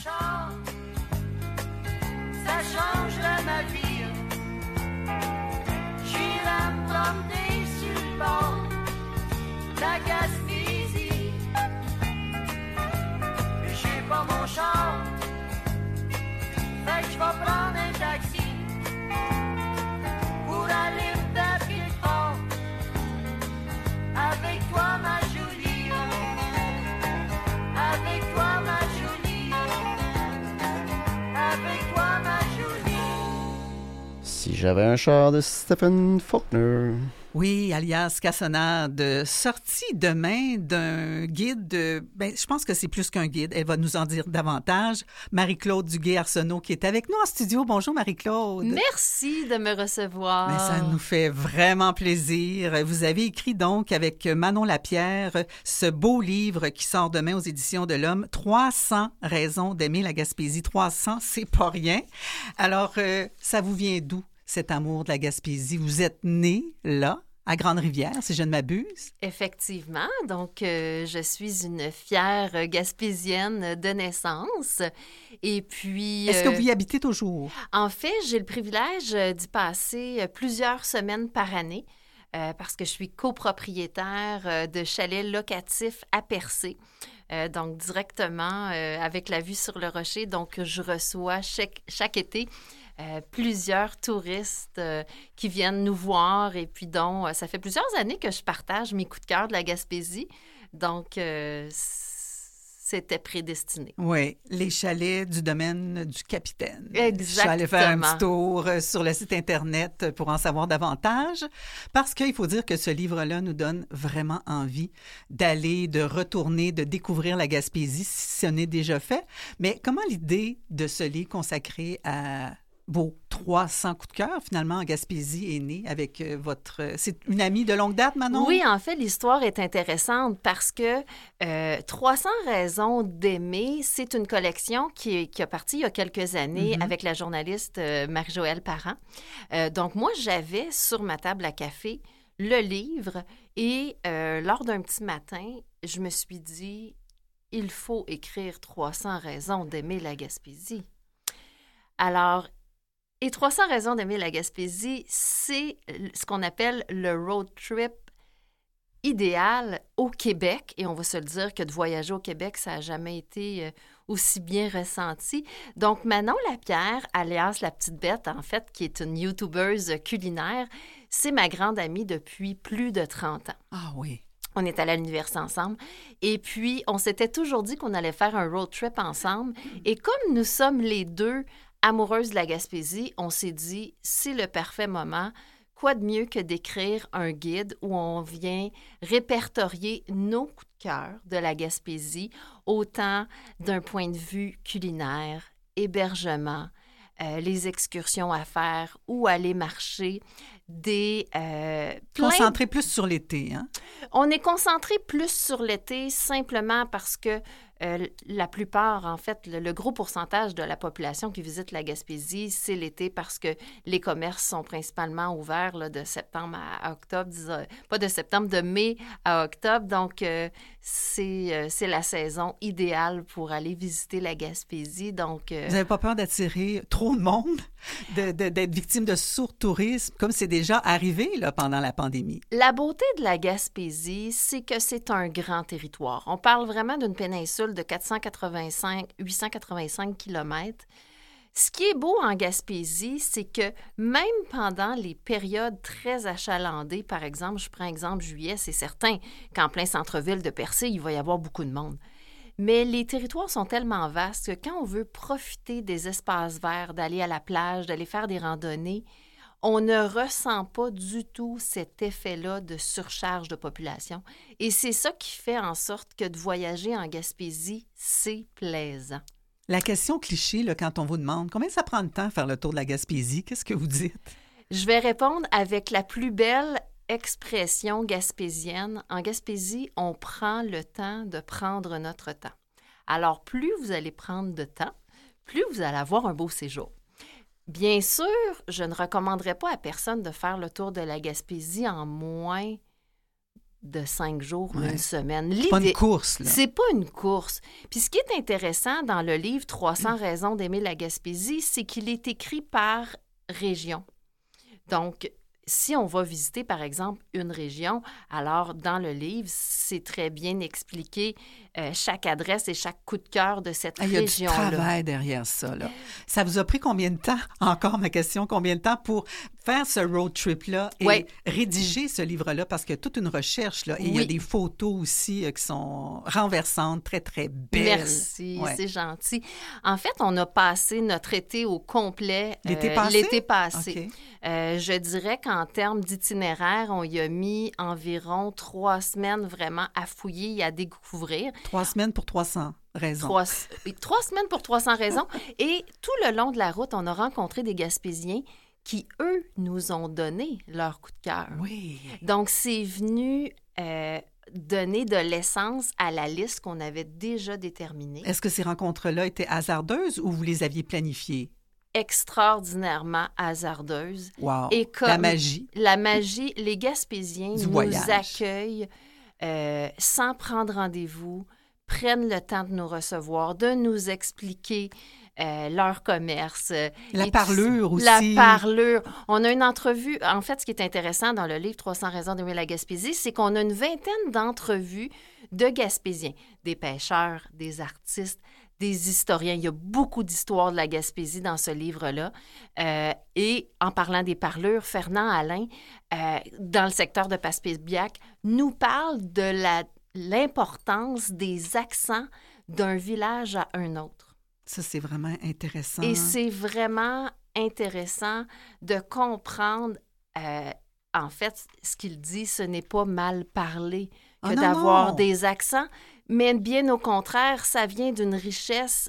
char, ça change de ma vie. J'irai me promener sur le bord de la Gaspésie. J'ai pas mon char, fait que je vais prendre un taxi pour aller me taper le fort avec toi ma jolie, avec toi ma jolie, avec toi ma jolie. Si j'avais un char de Stephen Faulkner. Oui, alias Cassonade, sorti demain d'un guide, je pense que c'est plus qu'un guide, elle va nous en dire davantage. Marie-Claude Duguay-Arsenault qui est avec nous en studio. Bonjour Marie-Claude. Merci de me recevoir. Mais ça nous fait vraiment plaisir. Vous avez écrit donc avec Manon Lapierre ce beau livre qui sort demain aux éditions de l'Homme, 300 raisons d'aimer la Gaspésie. 300, c'est pas rien. Alors, ça vous vient d'où? Cet amour de la Gaspésie. Vous êtes né là, à Grande-Rivière, si je ne m'abuse. Effectivement. Donc, je suis une fière Gaspésienne de naissance. Et puis... Est-ce que vous y habitez toujours? En fait, j'ai le privilège d'y passer plusieurs semaines par année parce que je suis copropriétaire de chalets locatifs à Percé. Donc, directement avec la vue sur le rocher. Donc, je reçois chaque été plusieurs touristes qui viennent nous voir et puis dont ça fait plusieurs années que je partage mes coups de cœur de la Gaspésie. Donc, c'était prédestiné. Oui, les chalets du domaine du capitaine. Exactement. Je suis allée faire un petit tour sur le site Internet pour en savoir davantage parce qu'il faut dire que ce livre-là nous donne vraiment envie d'aller, de retourner, de découvrir la Gaspésie si ce n'est déjà fait. Mais comment l'idée de ce livre consacré à vos 300 coups de cœur, finalement, en Gaspésie, est née avec votre... C'est une amie de longue date, Manon? Oui, en fait, l'histoire est intéressante parce que 300 raisons d'aimer, c'est une collection qui a parti il y a quelques années avec la journaliste Marie-Joëlle Parent. Donc, moi, j'avais sur ma table à café le livre et lors d'un petit matin, je me suis dit, il faut écrire 300 raisons d'aimer la Gaspésie. Alors, et 300 raisons d'aimer la Gaspésie, c'est ce qu'on appelle le road trip idéal au Québec. Et on va se le dire que de voyager au Québec, ça n'a jamais été aussi bien ressenti. Donc, Manon Lapierre, alias La Petite Bête, en fait, qui est une YouTubeuse culinaire, c'est ma grande amie depuis plus de 30 ans. Ah oui. On est allés à l'université ensemble. Et puis, on s'était toujours dit qu'on allait faire un road trip ensemble. Et comme nous sommes les deux amoureuses de la Gaspésie, on s'est dit, c'est le parfait moment. Quoi de mieux que d'écrire un guide où on vient répertorier nos coups de cœur de la Gaspésie, autant d'un point de vue culinaire, hébergement, les excursions à faire, où aller marcher, Concentré plus sur l'été, hein? On est concentré plus sur l'été simplement parce que la plupart, en fait, le gros pourcentage de la population qui visite la Gaspésie, c'est l'été parce que les commerces sont principalement ouverts là, de septembre à octobre, pas de septembre, de mai à octobre. Donc, c'est la saison idéale pour aller visiter la Gaspésie. Donc, vous n'avez pas peur d'attirer trop de monde, d'être victime de surtourisme, comme c'est déjà arrivé là, pendant la pandémie? La beauté de la Gaspésie, c'est que c'est un grand territoire. On parle vraiment d'une péninsule de 885 kilomètres. Ce qui est beau en Gaspésie, c'est que même pendant les périodes très achalandées, par exemple, je prends exemple juillet, c'est certain qu'en plein centre-ville de Percé, il va y avoir beaucoup de monde. Mais les territoires sont tellement vastes que quand on veut profiter des espaces verts, d'aller à la plage, d'aller faire des randonnées, on ne ressent pas du tout cet effet-là de surcharge de population. Et c'est ça qui fait en sorte que de voyager en Gaspésie, c'est plaisant. La question cliché, là, quand on vous demande combien ça prend de temps à faire le tour de la Gaspésie, qu'est-ce que vous dites? Je vais répondre avec la plus belle expression gaspésienne. En Gaspésie, on prend le temps de prendre notre temps. Alors, plus vous allez prendre de temps, plus vous allez avoir un beau séjour. Bien sûr, je ne recommanderais pas à personne de faire le tour de la Gaspésie en moins de 5 jours, Ouais. une semaine. C'est pas une course, là. C'est pas une course. Puis ce qui est intéressant dans le livre 300 raisons d'aimer la Gaspésie, c'est qu'il est écrit par région. Donc, si on va visiter, par exemple, une région, alors dans le livre, c'est très bien expliqué chaque adresse et chaque coup de cœur de cette Il y a du région-là. travail derrière ça, là. Ça vous a pris combien de temps, encore ma question, combien de temps pour faire ce road trip-là et Ouais. rédiger ce livre-là? Parce qu'il y a toute une recherche, là, et il y a Oui. des photos aussi qui sont renversantes, très, très belles. Merci, Ouais. c'est gentil. En fait, on a passé notre été au complet. L'été passé? L'été passé. OK. Je dirais qu'en termes d'itinéraire, on y a mis environ 3 semaines vraiment à fouiller et à découvrir. 3 semaines pour 300 raisons. 3 semaines pour 300 raisons. Et tout le long de la route, on a rencontré des Gaspésiens qui, eux, nous ont donné leur coup de cœur. Oui. Donc, c'est venu donner de l'essence à la liste qu'on avait déjà déterminée. Est-ce que ces rencontres-là étaient hasardeuses ou vous les aviez planifiées? Extraordinairement hasardeuse. Wow. Et comme La magie. La magie, les Gaspésiens Du nous voyage. accueillent sans prendre rendez-vous, prennent le temps de nous recevoir, de nous expliquer leur commerce. La Et parlure aussi. La parlure. On a une entrevue. En fait, ce qui est intéressant dans le livre 300 raisons d'aimer la Gaspésie, c'est qu'on a une vingtaine d'entrevues de Gaspésiens, des pêcheurs, des artistes, des historiens. Il y a beaucoup d'histoires de la Gaspésie dans ce livre-là. Et en parlant des parlures, Fernand Alain, dans le secteur de Passepébiac, nous parle de l'importance des accents d'un village à un autre. Ça, c'est vraiment intéressant. Et c'est vraiment intéressant de comprendre, en fait, ce qu'il dit, ce n'est pas mal parler que Ah non, d'avoir non. des accents, mais bien au contraire, ça vient d'une richesse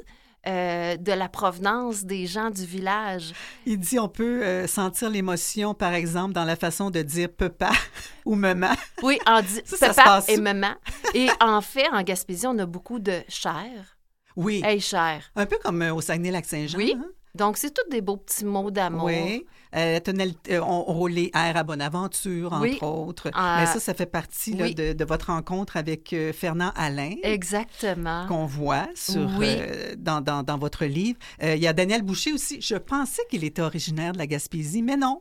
de la provenance des gens du village. Il dit on peut sentir l'émotion, par exemple, dans la façon de dire papa ou maman. Oui, on dit Ça se papa passe et où? maman. Et en fait, en Gaspésie, on a beaucoup de cher. Oui. Hey, cher. Un peu comme au Saguenay-Lac-Saint-Jean. Oui. Hein? Donc, c'est tous des beaux petits mots d'amour. Oui. La tonalité, on roule les airs à Bonaventure, entre Oui. autres. Ah, Mais ça fait partie là, oui. de votre rencontre avec Fernand Alain. Exactement. Qu'on voit Oui. dans votre livre. Il y a Daniel Boucher aussi. Je pensais qu'il était originaire de la Gaspésie, mais non.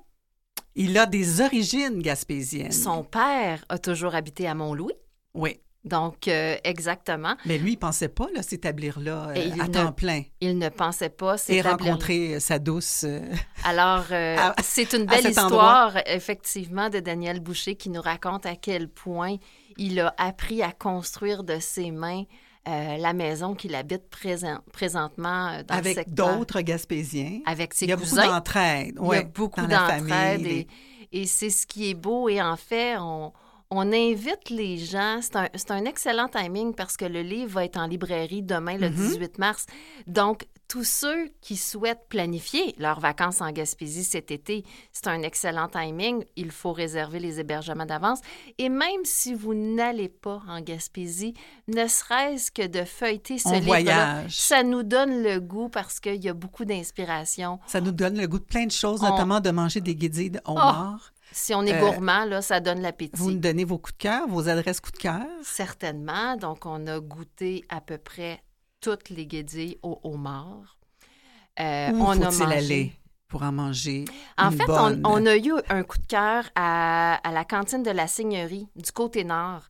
Il a des origines gaspésiennes. Son père a toujours habité à Mont-Louis. Oui. Donc, exactement. Mais lui, il ne pensait pas là, s'établir là Et il à ne- temps plein Il ne pensait pas et s'établir. rencontrer sa douce. Alors, c'est une belle cet histoire, effectivement, de Daniel Boucher qui nous raconte à quel point il a appris à construire de ses mains la maison qu'il habite présentement dans le avec secteur. d'autres Gaspésiens. Avec ses Il y a beaucoup cousins. d'entraide. Il y a beaucoup dans la d'entraide famille. et c'est ce qui est beau. Et en fait, on invite les gens. C'est un excellent timing parce que le livre va être en librairie demain, le 18 mars. Donc, tous ceux qui souhaitent planifier leurs vacances en Gaspésie cet été, c'est un excellent timing. Il faut réserver les hébergements d'avance. Et même si vous n'allez pas en Gaspésie, ne serait-ce que de feuilleter ce On livre-là, voyage. ça nous donne le goût parce qu'il y a beaucoup d'inspiration. Ça nous donne le goût de plein de choses, On- notamment de manger des guédilles de homard. Si on est gourmand, là, ça donne l'appétit. Vous nous donnez vos coups de cœur, vos adresses coups de cœur. Certainement. Donc, on a goûté à peu près toutes les guédilles au homard. Où On a faut-il mangé. aller pour en manger En une fait, bonne? on a eu un coup de cœur à la cantine de la Seigneurie du côté nord.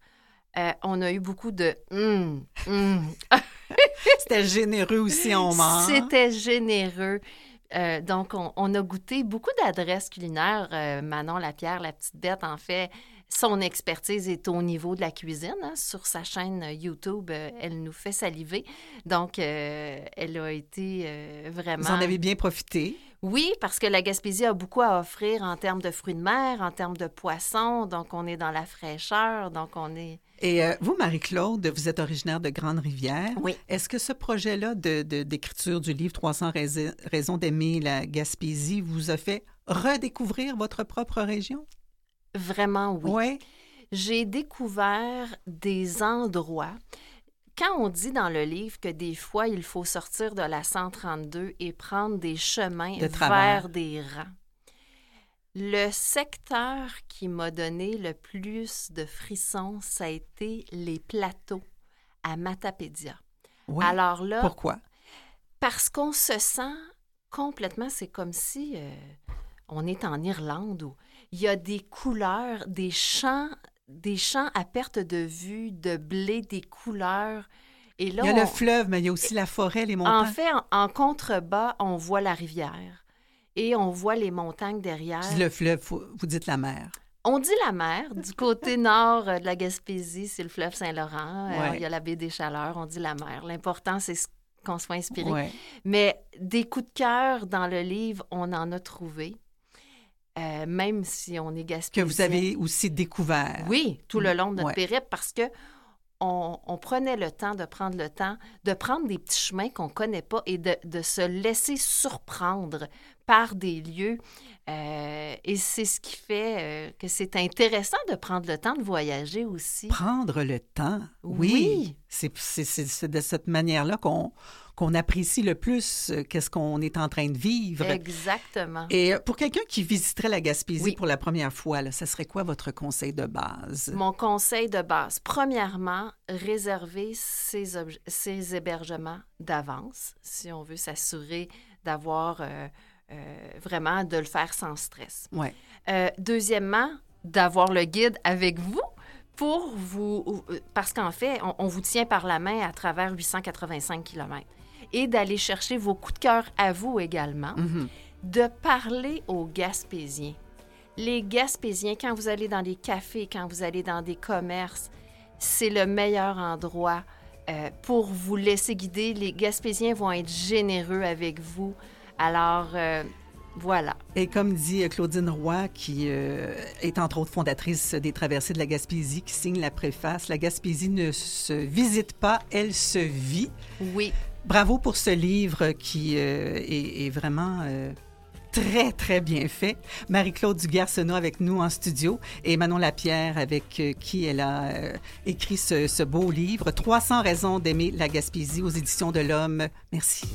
On a eu beaucoup de C'était généreux aussi en homard. C'était généreux. Donc, on a goûté beaucoup d'adresses culinaires. Manon Lapierre, la petite bête, en fait, son expertise est au niveau de la cuisine. Hein. Sur sa chaîne YouTube, elle nous fait saliver. Donc, elle a été vraiment... Vous en avez bien profité. Oui, parce que la Gaspésie a beaucoup à offrir en termes de fruits de mer, en termes de poissons. Donc, on est dans la fraîcheur. Donc, on est... Et vous, Marie-Claude, vous êtes originaire de Grande-Rivière. Oui. Est-ce que ce projet-là d'écriture du livre 300 raisons d'aimer la Gaspésie vous a fait redécouvrir votre propre région? Vraiment, oui. Oui. J'ai découvert des endroits. Quand on dit dans le livre que des fois, il faut sortir de la 132 et prendre des chemins De travers. vers des rangs, Le secteur qui m'a donné le plus de frissons, ça a été les plateaux à Matapédia. Oui. Alors là, Pourquoi? parce qu'on se sent complètement, c'est comme si on est en Irlande où il y a des couleurs, des champs à perte de vue, de blé, des couleurs. Et là, Il y a le fleuve, mais il y a aussi la forêt, les montagnes. en fait, en contrebas, on voit la rivière et on voit les montagnes derrière. Je dis le fleuve, vous dites la mer. On dit la mer. Du côté nord de la Gaspésie, c'est le fleuve Saint-Laurent. Ouais. Il y a la baie des Chaleurs, on dit la mer. L'important, c'est qu'on soit inspiré. Ouais. Mais des coups de cœur dans le livre, on en a trouvé. Même si on est Que gaspésien. vous avez aussi découvert. Oui, tout le long de notre Ouais. périple, parce que on prenait le temps de prendre des petits chemins qu'on ne connaît pas et de se laisser surprendre par des lieux. Et c'est ce qui fait que c'est intéressant de prendre le temps de voyager aussi. Prendre le temps. Oui. C'est de cette manière-là qu'on apprécie le plus qu'est-ce qu'on est en train de vivre. Exactement. Et pour quelqu'un qui visiterait la Gaspésie Oui. pour la première fois, là, ça serait quoi votre conseil de base? Mon conseil de base, premièrement, réserver ses hébergements d'avance, si on veut s'assurer d'avoir vraiment de le faire sans stress. Ouais. Deuxièmement, d'avoir le guide avec vous pour vous... Parce qu'en fait, on vous tient par la main à travers 885 km. Et d'aller chercher vos coups de cœur à vous également. Mhm. De parler aux Gaspésiens. Les Gaspésiens, quand vous allez dans des cafés, quand vous allez dans des commerces, c'est le meilleur endroit pour vous laisser guider. Les Gaspésiens vont être généreux avec vous. Alors, voilà. Et comme dit Claudine Roy, qui est entre autres fondatrice des Traversées de la Gaspésie, qui signe la préface, la Gaspésie ne se visite pas, elle se vit. Oui. Bravo pour ce livre qui est vraiment très, très bien fait. Marie-Claude Duguay-Arsenault avec nous en studio et Manon Lapierre avec qui elle a écrit ce beau livre, 300 raisons d'aimer la Gaspésie aux éditions de l'Homme. Merci.